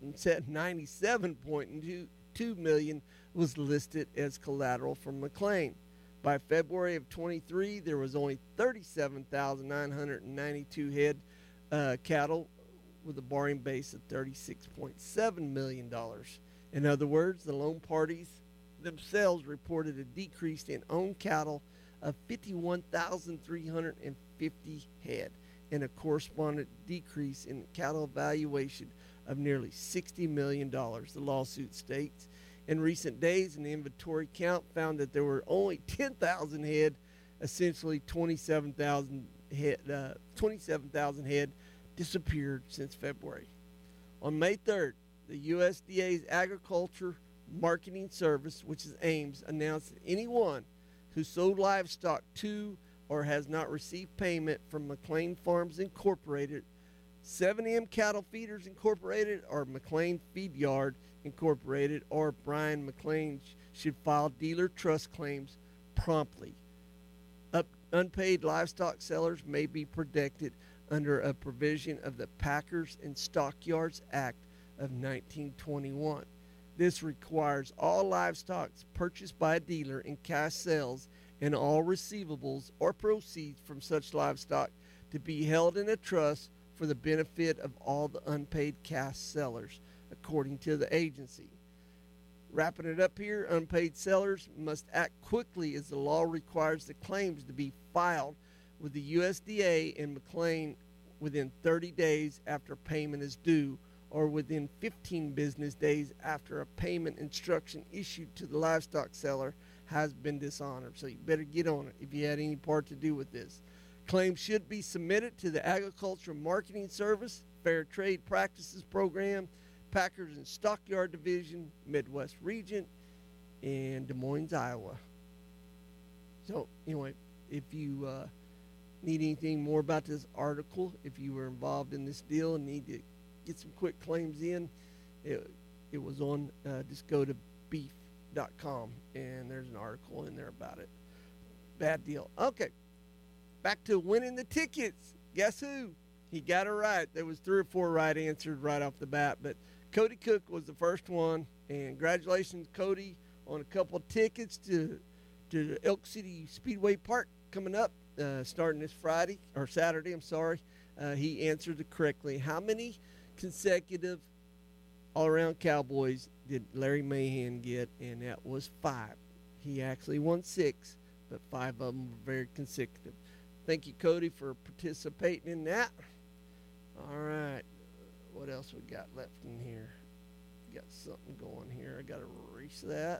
S2: point two million was listed as collateral from McLean. By February of twenty-three, there was only thirty-seven thousand nine hundred ninety-two head uh, cattle with a borrowing base of thirty-six point seven million dollars. In other words, the loan parties themselves reported a decrease in owned cattle of fifty-one thousand three hundred fifty head and a corresponding decrease in cattle valuation of nearly sixty million dollars, the lawsuit states. In recent days, an inventory count found that there were only ten thousand head, essentially twenty-seven thousand head, uh, twenty-seven thousand head disappeared since February. On May third, the U S D A's Agriculture Marketing Service, which is AIMS, announced that anyone who sold livestock to or has not received payment from McLean Farms Incorporated, seven M Cattle Feeders Incorporated, or McLean Feed Yard Incorporated, or Brian McLean should file dealer trust claims promptly. Up, unpaid livestock sellers may be protected under a provision of the Packers and Stockyards Act of nineteen twenty-one. This requires all livestock purchased by a dealer in cash sales and all receivables or proceeds from such livestock to be held in a trust for the benefit of all the unpaid cash sellers, according to the agency. Wrapping it up here, unpaid sellers must act quickly as the law requires the claims to be filed with the U S D A and McLean within thirty days after payment is due, or within fifteen business days after a payment instruction issued to the livestock seller has been dishonored. So you better get on it if you had any part to do with this. Claims should be submitted to the Agriculture Marketing Service, Fair Trade Practices Program, Packers and Stockyard Division, Midwest Region, and Des Moines, Iowa. So anyway, if you uh, need anything more about this article, if you were involved in this deal and need to get some quick claims in, it, it was on, uh, just go to beef dot com and there's an article in there about it. Bad deal. Okay, back to winning the tickets. Guess who? He got it right. There was three or four right answers right off the bat, but Cody Cook was the first one, and congratulations, Cody, on a couple of tickets to to Elk City Speedway Park coming up, uh, starting this Friday, or Saturday, I'm sorry. Uh, he answered it correctly. How many consecutive all-around Cowboys did Larry Mahan get? And that was five. He actually won six, but five of them were very consecutive. Thank you, Cody, for participating in that. All right. What else we got left in here? Got something going here. I got to erase that.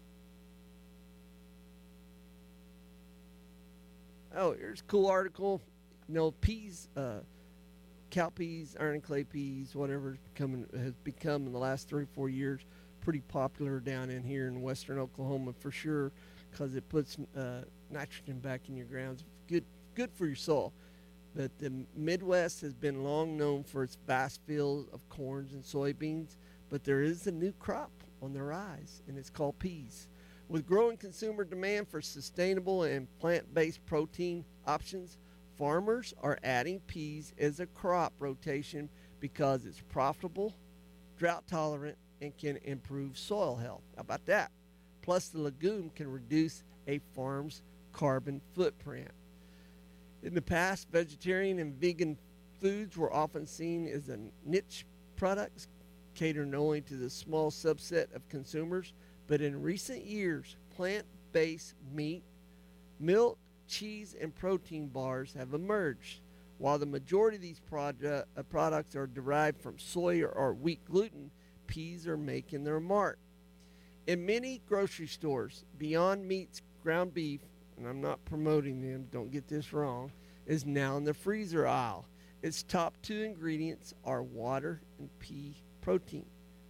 S2: Oh, here's a cool article. You know, peas, uh, cow peas, iron and clay peas, whatever becoming, has become in the last three or four years, pretty popular down in here in western Oklahoma for sure, because it puts uh, nitrogen back in your grounds. Good, good for your soil. But the Midwest has been long known for its vast fields of corns and soybeans, but there is a new crop on the rise, and it's called peas. With growing consumer demand for sustainable and plant-based protein options, farmers are adding peas as a crop rotation because it's profitable, drought-tolerant, and can improve soil health. How about that? Plus, the legume can reduce a farm's carbon footprint. In the past, vegetarian and vegan foods were often seen as a niche products catering only to the small subset of consumers, but in recent years, plant-based meat, milk, cheese, and protein bars have emerged. While the majority of these produ- uh, products are derived from soy or, or wheat gluten, peas are making their mark. In many grocery stores, Beyond Meat's ground beef, and I'm not promoting them, don't get this wrong, is now in the freezer aisle. Its top two ingredients are water and pea protein.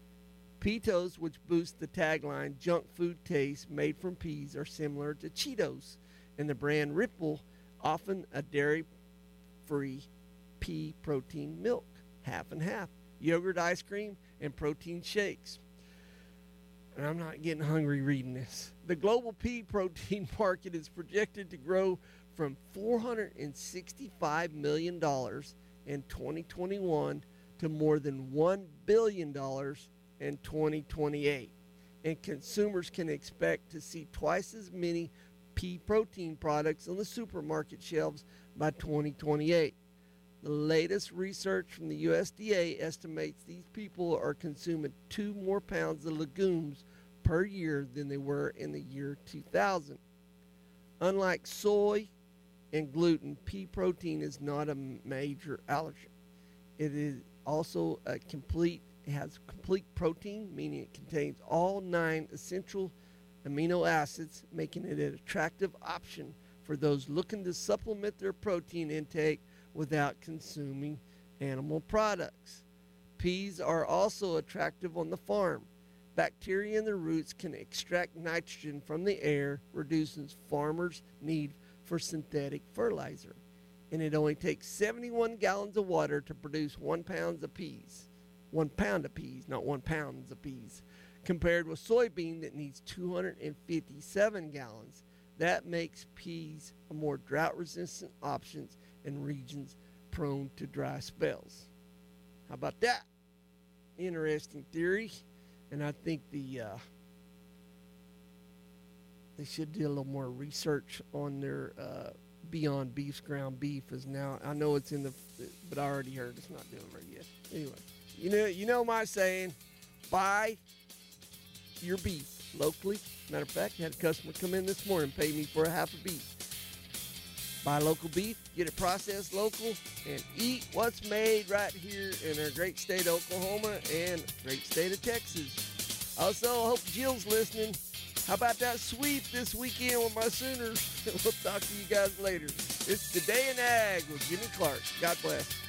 S2: Pitos, which boost the tagline junk food taste made from peas, are similar to Cheetos, and the brand Ripple, often a dairy-free pea protein milk, half and half, yogurt ice cream, and protein shakes. And I'm not getting hungry reading this. The global pea protein market is projected to grow from four hundred sixty-five million dollars in twenty twenty-one to more than one billion dollars in twenty twenty-eight. And consumers can expect to see twice as many pea protein products on the supermarket shelves by twenty twenty-eight. The latest research from the U S D A estimates these people are consuming two more pounds of legumes per year than they were in the year two thousand. Unlike soy and gluten, pea protein is not a major allergen. It is also a complete, it has complete protein, meaning it contains all nine essential amino acids, making it an attractive option for those looking to supplement their protein intake without consuming animal products. Peas are also attractive on the farm. Bacteria in the roots can extract nitrogen from the air, reducing farmers' need for synthetic fertilizer. And it only takes seventy-one gallons of water to produce one pound of peas. One pound of peas, not one pound of peas, compared with soybean that needs two hundred fifty-seven gallons. That makes peas a more drought-resistant option in regions prone to dry spells. How about that? Interesting theory. And I think the uh, they should do a little more research on their uh, Beyond Beef's ground beef. Is now, I know it's in the, but I already heard it's not doing very good. Anyway, you know, you know my saying, buy your beef locally. Matter of fact, I had a customer come in this morning, pay me for a half a beef. Buy local beef, get it processed local, and eat what's made right here in our great state of Oklahoma and great state of Texas. Also, I hope Jill's listening. How about that sweep this weekend with my Sooners? We'll talk to you guys later. It's Today in Ag with Jimmy Clark. God bless.